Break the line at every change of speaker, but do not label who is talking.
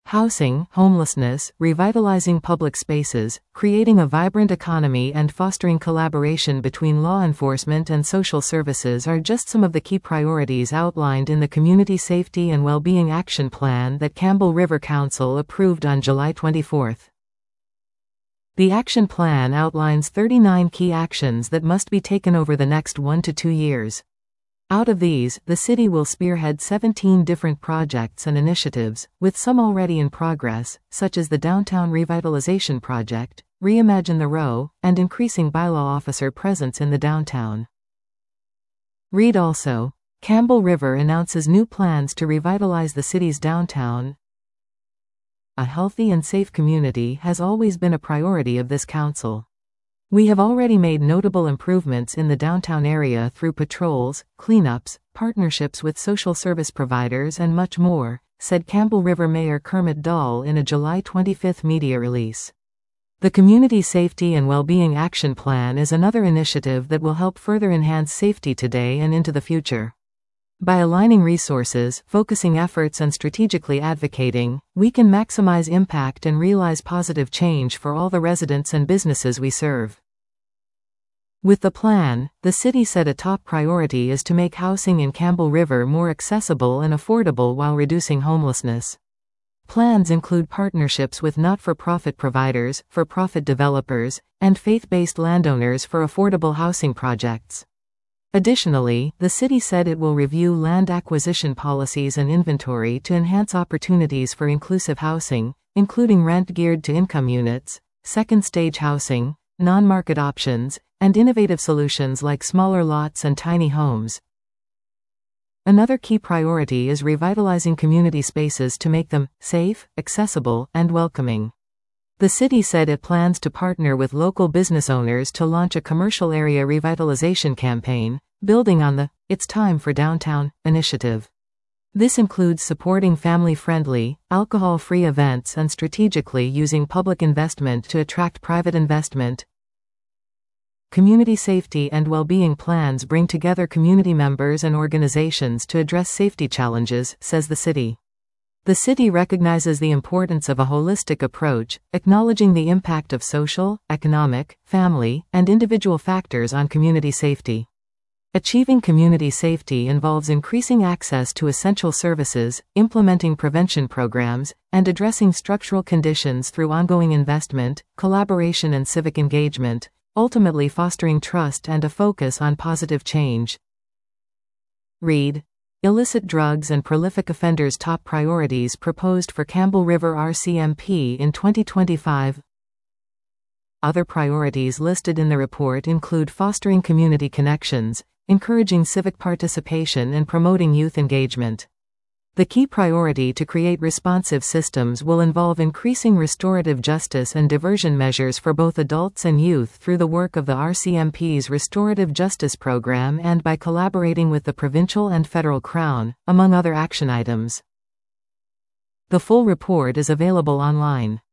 Housing, homelessness, revitalizing public spaces, creating a vibrant economy and fostering collaboration between law enforcement and social services are just some of the key priorities outlined in the Community Safety and Wellbeing Action Plan that Campbell River Council approved on July 24. The action plan outlines 39 key actions that must be taken over the next 1 to 2 years. Out of these, the city will spearhead 17 different projects and initiatives, with some already in progress, such as the Downtown Revitalization Project, Reimagine the Row, and increasing bylaw officer presence in the downtown. Read also, Campbell River announces new plans to revitalize the city's downtown. A healthy and safe community has always been a priority of this council. We have already made notable improvements in the downtown area through patrols, cleanups, partnerships with social service providers and much more, said Campbell River Mayor Kermit Dahl in a July 25 media release. The Community Safety and Wellbeing Action Plan is another initiative that will help further enhance safety today and into the future. By aligning resources, focusing efforts and strategically advocating, we can maximize impact and realize positive change for all the residents and businesses we serve. With the plan, the city said a top priority is to make housing in Campbell River more accessible and affordable while reducing homelessness. Plans include partnerships with not-for-profit providers, for-profit developers, and faith-based landowners for affordable housing projects. Additionally, the city said it will review land acquisition policies and inventory to enhance opportunities for inclusive housing, including rent geared to income units, second-stage housing, non-market options, and innovative solutions like smaller lots and tiny homes. Another key priority is revitalizing community spaces to make them safe, accessible, and welcoming. The city said it plans to partner with local business owners to launch a commercial area revitalization campaign, building on the It's Time for Downtown initiative. This includes supporting family-friendly, alcohol-free events and strategically using public investment to attract private investment. Community safety and well-being plans bring together community members and organizations to address safety challenges, says the city. The city recognizes the importance of a holistic approach, acknowledging the impact of social, economic, family, and individual factors on community safety. Achieving community safety involves increasing access to essential services, implementing prevention programs, and addressing structural conditions through ongoing investment, collaboration, and civic engagement, ultimately fostering trust and a focus on positive change. Read. Illicit drugs and prolific offenders top priorities proposed for Campbell River RCMP in 2025. Other priorities listed in the report include fostering community connections, encouraging civic participation and promoting youth engagement. The key priority to create responsive systems will involve increasing restorative justice and diversion measures for both adults and youth through the work of the RCMP's Restorative Justice Program and by collaborating with the provincial and federal crown, among other action items. The full report is available online.